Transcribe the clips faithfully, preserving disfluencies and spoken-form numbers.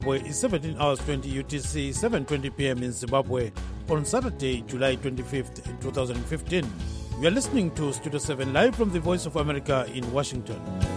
It's seventeen hours twenty U T C, seven twenty p.m. in Zimbabwe on Saturday, July twenty-fifth, twenty fifteen. We are listening to Studio seven live from the Voice of America in Washington.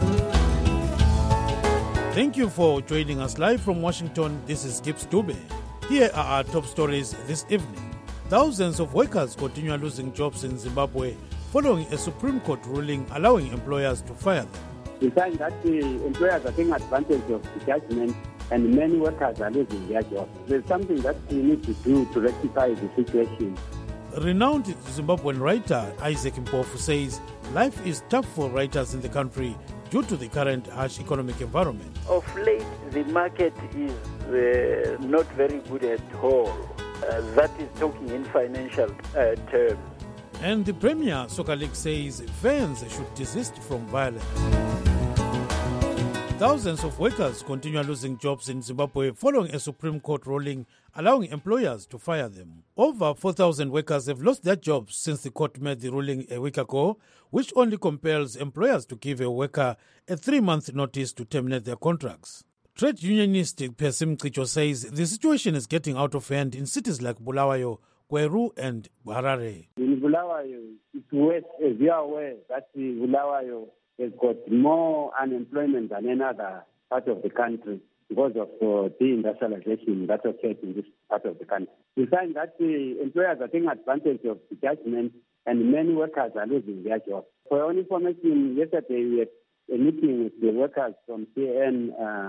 Thank you for joining us live from Washington. This is Gibbs Dube. Here are our top stories this evening. Thousands of workers continue losing jobs in Zimbabwe following a Supreme Court ruling allowing employers to fire them. We find that the employers are taking advantage of the judgment and many workers are losing their jobs. There's something that we need to do to rectify the situation. Renowned Zimbabwean writer Isaac Mpofu says life is tough for writers in the country due to the current harsh economic environment. Of late, the market is uh, not very good at all. Uh, that is talking in financial uh, terms. And the Premier Soccer League says fans should desist from violence. Thousands of workers continue losing jobs in Zimbabwe following a Supreme Court ruling allowing employers to fire them. Over four thousand workers have lost their jobs since the court made the ruling a week ago, which only compels employers to give a worker a three-month notice to terminate their contracts. Trade unionist Percy Mcicho says the situation is getting out of hand in cities like Bulawayo, Gweru and Harare. In Bulawayo, it's worse, as you are aware, that Bulawayo has got more unemployment than any other part of the country because of uh, deindustrialization that occurred in this part of the country. We find that the employers are taking advantage of the judgment and many workers are losing their jobs. For your own information, yesterday we had a meeting with the workers from C N uh,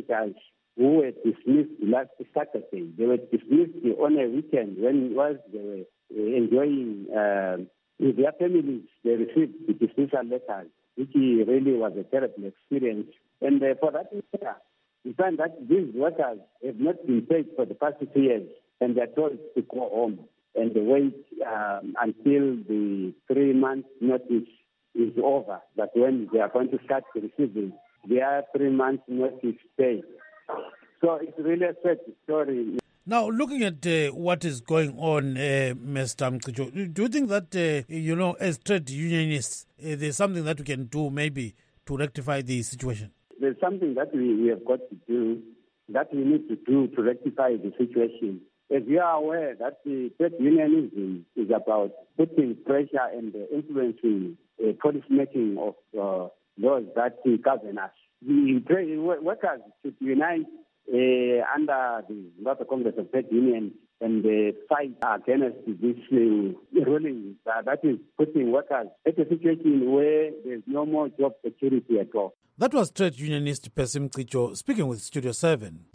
who were dismissed last Saturday. They were dismissed on a weekend when whilst they were enjoying uh, with their families. They received the dismissal letters, which really was a terrible experience. And uh, for that matter, we find that these workers have not been paid for the past two years, and they're told to go home and they wait um, until the three-month notice is over. That's when they are going to start receiving their three-month notice pay. So it's really a sad story. Now, looking at uh, what is going on, uh, Mister Mcicho, do you think that, uh, you know, as trade unionists, uh, there's something that we can do maybe to rectify the situation? There's something that we, we have got to do, that we need to do to rectify the situation. As you are aware, that the trade unionism is about putting pressure and uh, influencing uh, policy making of uh, laws that uh, govern us. The trade workers should unite Uh, under the Zimbabwe Congress of Trade Unions and uh, fight against this uh, ruling uh, that is putting workers at a situation where there's no more job security at all. That was trade unionist Percy Mcicho speaking with Studio seven.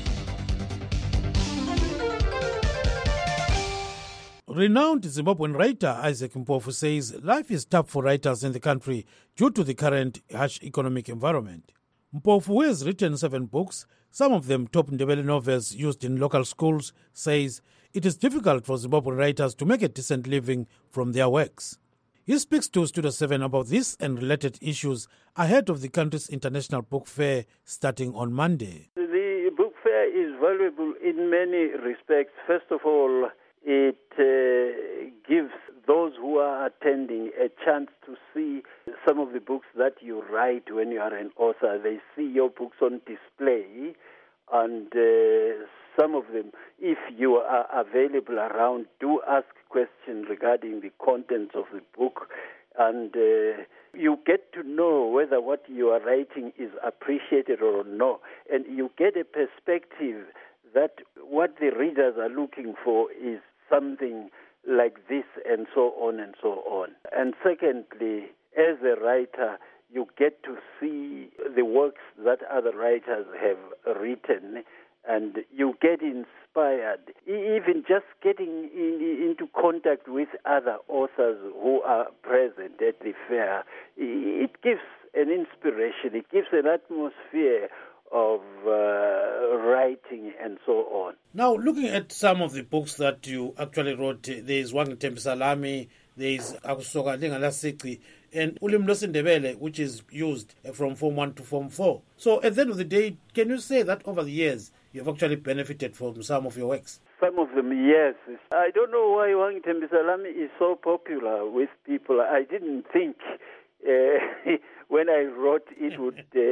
Renowned Zimbabwean writer Isaac Mpofu says life is tough for writers in the country due to the current harsh economic environment. Mpofu, who has written seven books, some of them top Ndebele novels used in local schools, says it is difficult for Zimbabwean writers to make a decent living from their works. He speaks to Studio seven about this and related issues ahead of the country's International Book Fair starting on Monday. The book fair is valuable in many respects. First of all, it uh, gives those who are attending a chance to see some of the books that you write when you are an author. They see your books on display, and uh, some of them, if you are available around, do ask questions regarding the contents of the book, and uh, you get to know whether what you are writing is appreciated or not, and you get a perspective that what the readers are looking for is something like this, and so on and so on. And secondly, as a writer, you get to see the works that other writers have written, and you get inspired. Even just getting in, into contact with other authors who are present at the fair, it gives an inspiration, it gives an atmosphere of uh, writing and so on. Now, looking at some of the books that you actually wrote, there is one Tempe Salami, there is Akusoka Lingalasiki, and Ulim Ndebele, which is used from Form one to Form four. So at the end of the day, can you say that over the years you have actually benefited from some of your works? Some of them, yes. I don't know why Wang Tempe Salami is so popular with people. I didn't think uh, when I wrote it would uh,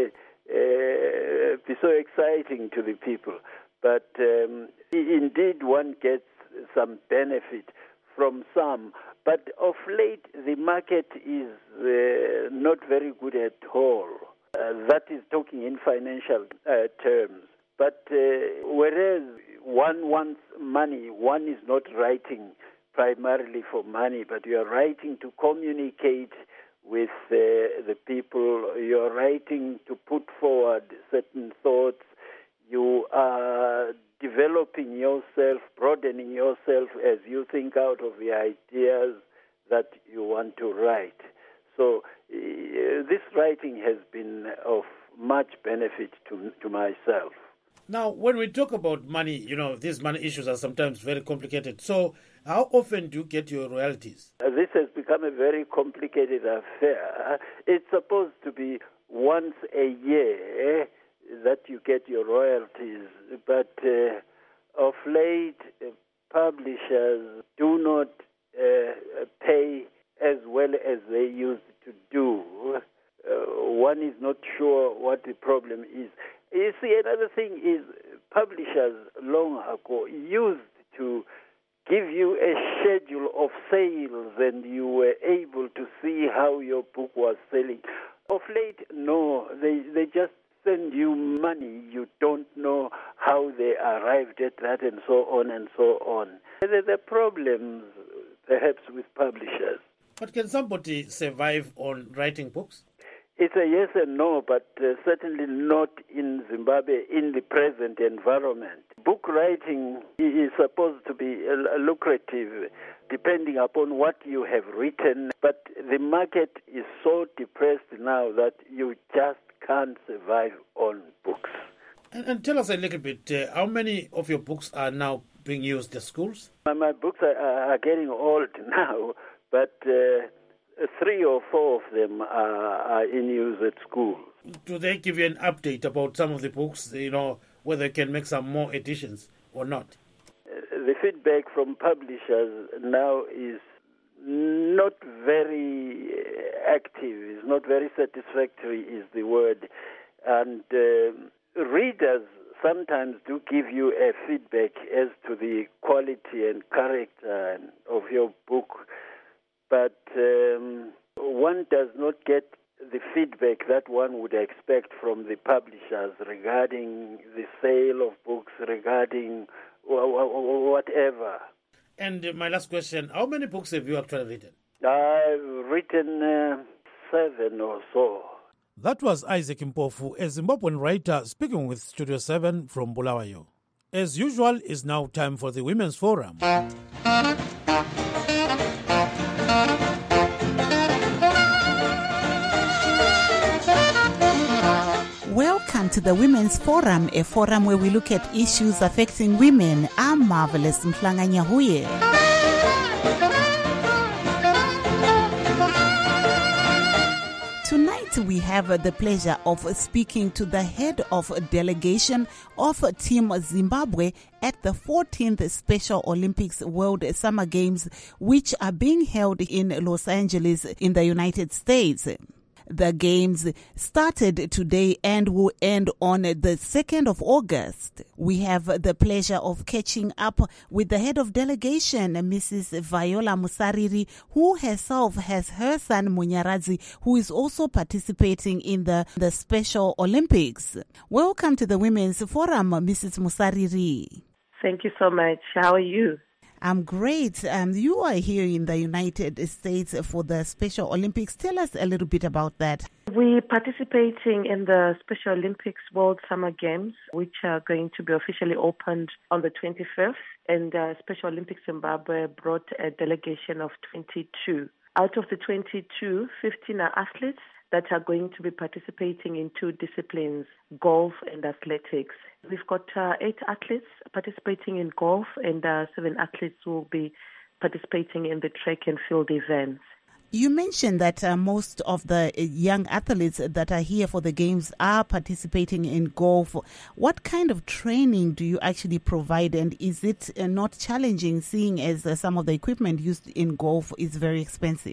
uh, be so exciting to the people. But um, indeed, one gets some benefit from some. But of late, the market is uh, not very good at all. Uh, that is talking in financial uh, terms. But uh, whereas one wants money, one is not writing primarily for money, but you are writing to communicate with uh, the people. You are writing to put forward certain thoughts. You are developing yourself, broadening yourself as you think out of the ideas that you want to write. So uh, this writing has been of much benefit to to myself. Now, when we talk about money, you know, these money issues are sometimes very complicated. So how often do you get your royalties? Uh, this has become a very complicated affair. It's supposed to be once a year that you get your royalties, but uh, of late, uh, publishers do not uh, pay as well as they used to do. Uh, one is not sure what the problem is. You see, another thing is publishers long ago used to give you a schedule of sales and you were able to see how your book was selling. Of late, no, they, they just send you money. You don't know how they arrived at that and so on and so on. There are problems, perhaps, with publishers. But can somebody survive on writing books? It's a yes and no, but uh, certainly not in Zimbabwe in the present environment. Book writing is supposed to be uh, lucrative depending upon what you have written, but the market is so depressed now that you just can't survive on books. And, and tell us a little bit, uh, how many of your books are now being used at schools? My, my books are, are getting old now, but uh, three or four of them are, are in use at school. Do they give you an update about some of the books, you know, whether you can make some more editions or not? Uh, the feedback from publishers now is not very active, is not very satisfactory is the word. And uh, readers sometimes do give you a feedback as to the quality and character of your book, but um, one does not get the feedback that one would expect from the publishers regarding the sale of books, regarding whatever. And uh, my last question, how many books have you actually written? I've written uh, seven or so. That was Isaac Mpofu, a Zimbabwean writer speaking with Studio seven from Bulawayo. As usual, it's now time for the Women's Forum. Welcome to the Women's Forum, a forum where we look at issues affecting women. I'm Marvelous Mhlanganyahuye. Tonight we have the pleasure of speaking to the head of delegation of Team Zimbabwe at the fourteenth Special Olympics World Summer Games, which are being held in Los Angeles in the United States. The games started today and will end on the second of August. We have the pleasure of catching up with the head of delegation, Missus Viola Musariri, who herself has her son Munyaradzi, who is also participating in the, the Special Olympics. Welcome to the Women's Forum, Missus Musariri. Thank you so much. How are you? I'm great. Um, you are here in the United States for the Special Olympics. Tell us a little bit about that. We're participating in the Special Olympics World Summer Games, which are going to be officially opened on the twenty-fifth. And uh, Special Olympics Zimbabwe brought a delegation of twenty-two. Out of the twenty-two, fifteen are athletes that are going to be participating in two disciplines, golf and athletics. We've got uh, eight athletes participating in golf and uh, seven athletes will be participating in the track and field events. You mentioned that uh, most of the young athletes that are here for the games are participating in golf. What kind of training do you actually provide, and is it uh, not challenging, seeing as uh, some of the equipment used in golf is very expensive?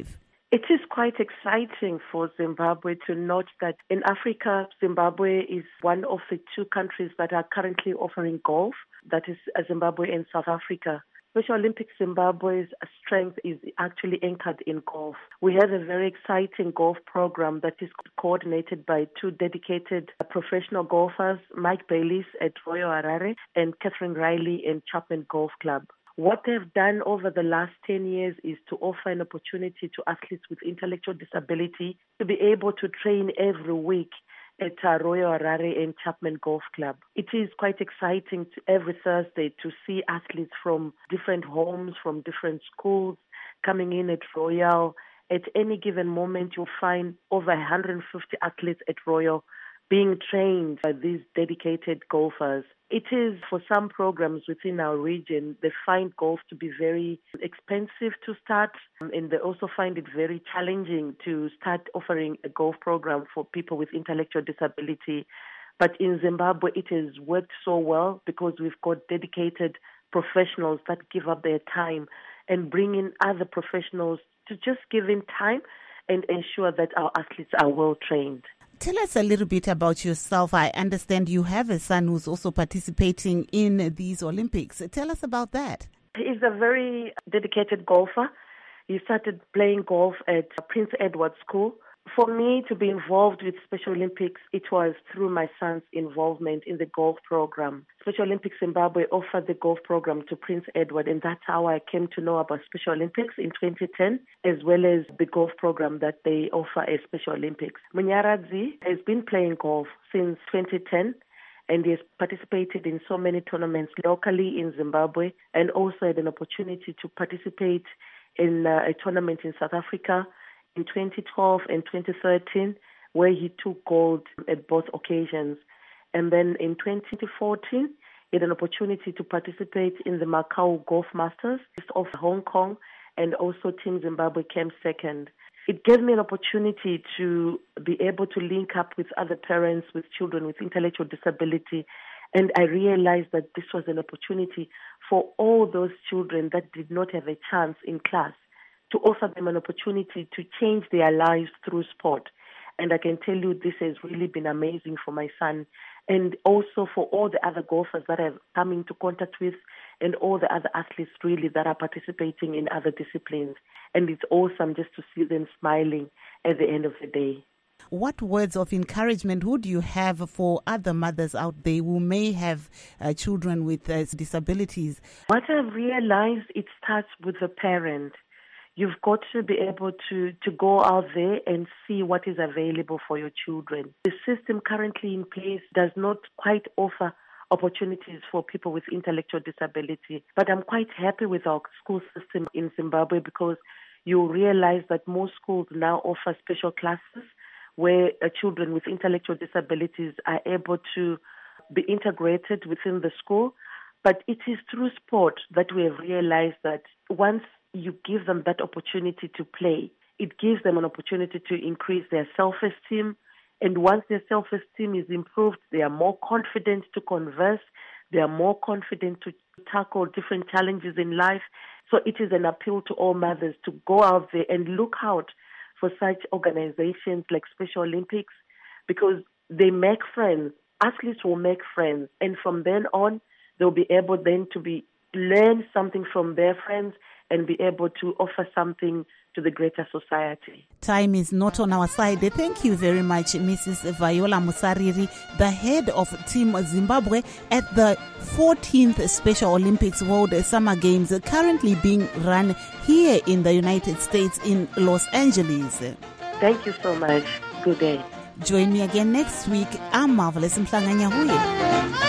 It is quite exciting for Zimbabwe to note that in Africa, Zimbabwe is one of the two countries that are currently offering golf, that is Zimbabwe and South Africa. Special Olympics Zimbabwe's strength is actually anchored in golf. We have a very exciting golf program that is coordinated by two dedicated professional golfers, Mike Bayliss at Royal Harare and Catherine Riley in Chapman Golf Club. What they've done over the last ten years is to offer an opportunity to athletes with intellectual disability to be able to train every week at uh, Royal Harare and Chapman Golf Club. It is quite exciting to, every Thursday to see athletes from different homes, from different schools coming in at Royal. At any given moment, you'll find over one hundred fifty athletes at Royal being trained by these dedicated golfers. It is, for some programs within our region, they find golf to be very expensive to start, and they also find it very challenging to start offering a golf program for people with intellectual disability. But in Zimbabwe, it has worked so well because we've got dedicated professionals that give up their time and bring in other professionals to just give in time and ensure that our athletes are well trained. Tell us a little bit about yourself. I understand you have a son who's also participating in these Olympics. Tell us about that. He's a very dedicated golfer. He started playing golf at Prince Edward School. For me to be involved with Special Olympics, it was through my son's involvement in the golf program. Special Olympics Zimbabwe offered the golf program to Prince Edward, and that's how I came to know about Special Olympics in twenty ten, as well as the golf program that they offer at Special Olympics. Munyaradzi has been playing golf since twenty ten, and he has participated in so many tournaments locally in Zimbabwe, and also had an opportunity to participate in uh, a tournament in South Africa in twenty twelve and twenty thirteen, where he took gold at both occasions. And then in twenty fourteen, he had an opportunity to participate in the Macau Golf Masters of Hong Kong, and also Team Zimbabwe came second. It gave me an opportunity to be able to link up with other parents with children with intellectual disability, and I realized that this was an opportunity for all those children that did not have a chance in class, to offer them an opportunity to change their lives through sport. And I can tell you this has really been amazing for my son, and also for all the other golfers that I've come into contact with, and all the other athletes really that are participating in other disciplines. And it's awesome just to see them smiling at the end of the day. What words of encouragement would you have for other mothers out there who may have uh, children with uh, disabilities? What I've realized, it starts with the parent. You've got to be able to, to go out there and see what is available for your children. The system currently in place does not quite offer opportunities for people with intellectual disability. But I'm quite happy with our school system in Zimbabwe, because you realize that most schools now offer special classes where uh, children with intellectual disabilities are able to be integrated within the school. But it is through sport that we have realized that once you give them that opportunity to play, it gives them an opportunity to increase their self-esteem. And once their self-esteem is improved, they are more confident to converse. They are more confident to tackle different challenges in life. So it is an appeal to all mothers to go out there and look out for such organizations like Special Olympics, because they make friends. Athletes will make friends. And from then on, they'll be able then to be learn something from their friends and be able to offer something to the greater society. Time is not on our side. Thank you very much, Missus Viola Musariri, the head of Team Zimbabwe at the fourteenth Special Olympics World Summer Games, currently being run here in the United States in Los Angeles. Thank you so much. Good day. Join me again next week. I'm Marvelous Mhlanganyahuye.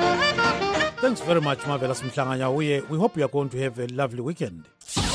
Thanks very much, Marvelous Mhlanganyahuye. We hope you are going to have a lovely weekend.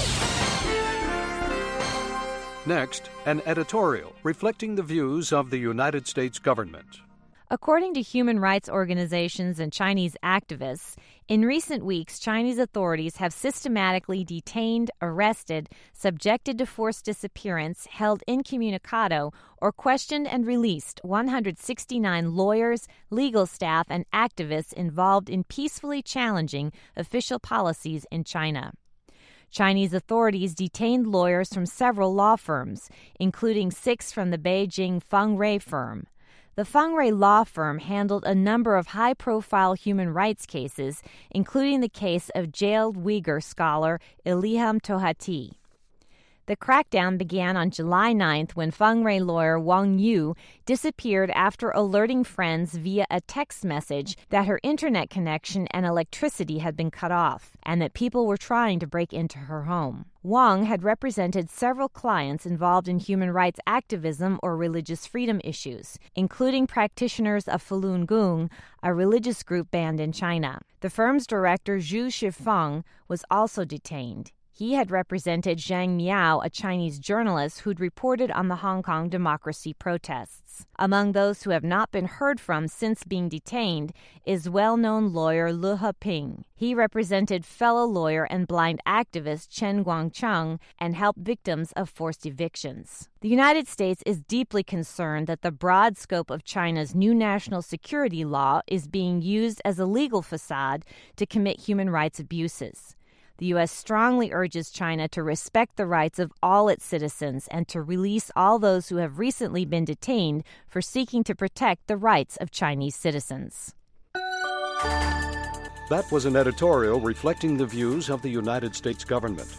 Next, an editorial reflecting the views of the United States government. According to human rights organizations and Chinese activists, in recent weeks, Chinese authorities have systematically detained, arrested, subjected to forced disappearance, held incommunicado, or questioned and released one hundred sixty-nine lawyers, legal staff, and activists involved in peacefully challenging official policies in China. Chinese authorities detained lawyers from several law firms, including six from the Beijing Feng Rui firm. The Feng Rui law firm handled a number of high-profile human rights cases, including the case of jailed Uyghur scholar Ilham Tohati. The crackdown began on July ninth when Feng Rui lawyer Wang Yu disappeared after alerting friends via a text message that her internet connection and electricity had been cut off and that people were trying to break into her home. Wang had represented several clients involved in human rights activism or religious freedom issues, including practitioners of Falun Gong, a religious group banned in China. The firm's director, Zhu Shifeng, was also detained. He had represented Zhang Miao, a Chinese journalist who'd reported on the Hong Kong democracy protests. Among those who have not been heard from since being detained is well-known lawyer Lu Heping. He represented fellow lawyer and blind activist Chen Guangcheng and helped victims of forced evictions. The United States is deeply concerned that the broad scope of China's new national security law is being used as a legal facade to commit human rights abuses. The U S strongly urges China to respect the rights of all its citizens and to release all those who have recently been detained for seeking to protect the rights of Chinese citizens. That was an editorial reflecting the views of the United States government.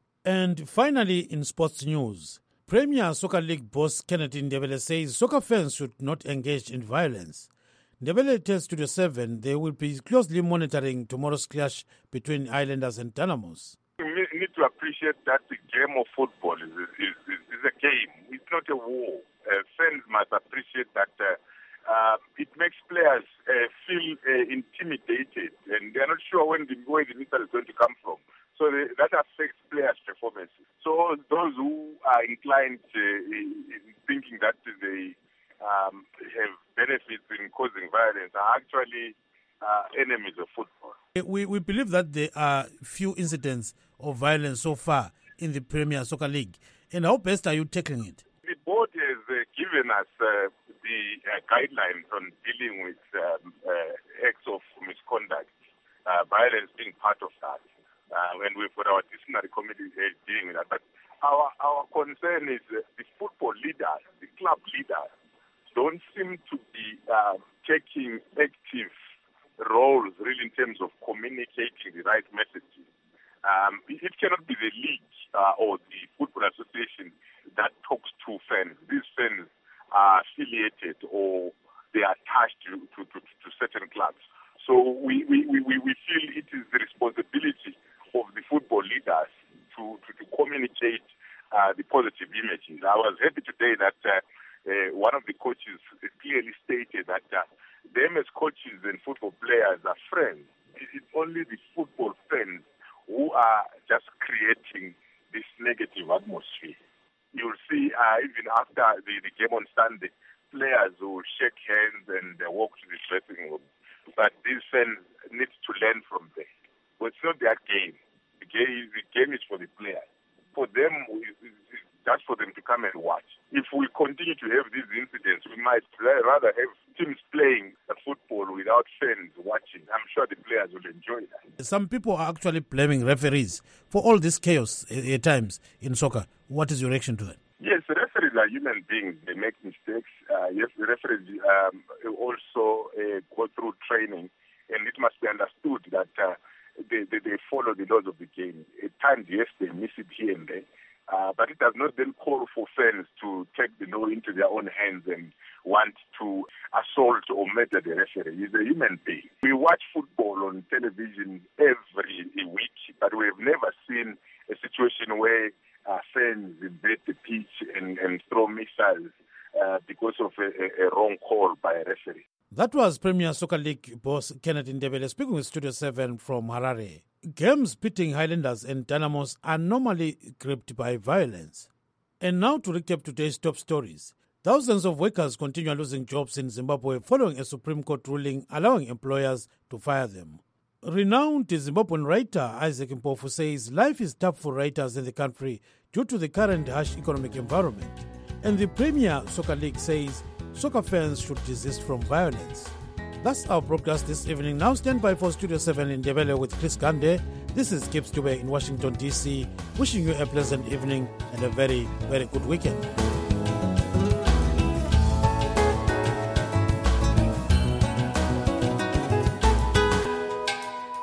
And finally, in sports news, Premier Soccer League boss Kenneth Ndebele says soccer fans should not engage in violence. Ndebele tells Studio seven they will be closely monitoring tomorrow's clash between Islanders and Dynamos. We need to appreciate that the game of football is, is, is, is a game. It's not a war. Uh, fans must appreciate that uh, uh, it makes players uh, feel uh, intimidated, and they're not sure when the, where the missile is going to come from. So the, that affects players' performance. So those who are inclined uh, in thinking that they um, have benefits in causing violence are actually uh, enemies of football. We, we believe that there are few incidents of violence so far in the Premier Soccer League. And how best are you tackling it? The board has uh, given us uh, the uh, guidelines on dealing with um, uh, acts of misconduct, uh, violence being part of that. Uh, and we've got our disciplinary committee uh, dealing with that. But our, our concern is uh, the football leaders, the club leaders, don't seem to be uh, taking active roles really in terms of communicating the right messages. Um, it cannot be the league uh, or the football association that talks to fans. These fans are affiliated or they are attached to, to, to, to certain clubs. So we, we, we, we feel it is the responsibility of the football leaders to, to, to communicate uh, the positive images. I was happy today that uh, Uh, one of the coaches clearly stated that uh, them as coaches and football players are friends. It's only the football fans who are just creating this negative atmosphere. You'll see uh, even after the, the game on Sunday, players will shake hands and uh, walk to the dressing room. But these fans need to learn from them. But it's not their game. The game, the game is for the players. For them, it's just for them to come and watch. If we continue to have these incidents, we might rather have teams playing football without fans watching. I'm sure the players will enjoy that. Some people are actually blaming referees for all this chaos at times in soccer. What is your reaction to that? Yes, referees are human beings. They make mistakes. Uh, yes, the referees um, also uh, go through training, and it must be understood that uh, they, they, they follow the laws of the game. At times, yes, they miss it here and there. Uh, but it does not then call for fans to take the law into their own hands and want to assault or murder the referee. He's a human being. We watch football on television every week, but we have never seen a situation where uh, fans invade the pitch and, and throw missiles uh, because of a, a wrong call by a referee. That was Premier Soccer League boss Kenneth Ndebele speaking with Studio seven from Harare. Games pitting Highlanders and Dynamos are normally gripped by violence. And now to recap today's top stories. Thousands of workers continue losing jobs in Zimbabwe following a Supreme Court ruling allowing employers to fire them. Renowned Zimbabwean writer Isaac Mpofu says life is tough for writers in the country due to the current harsh economic environment. And the Premier Soccer League says soccer fans should desist from violence. That's our broadcast this evening. Now stand by for Studio seven in Ndebele with Chris Gande. This is Gibbs Dube in Washington, D C, wishing you a pleasant evening and a very, very good weekend.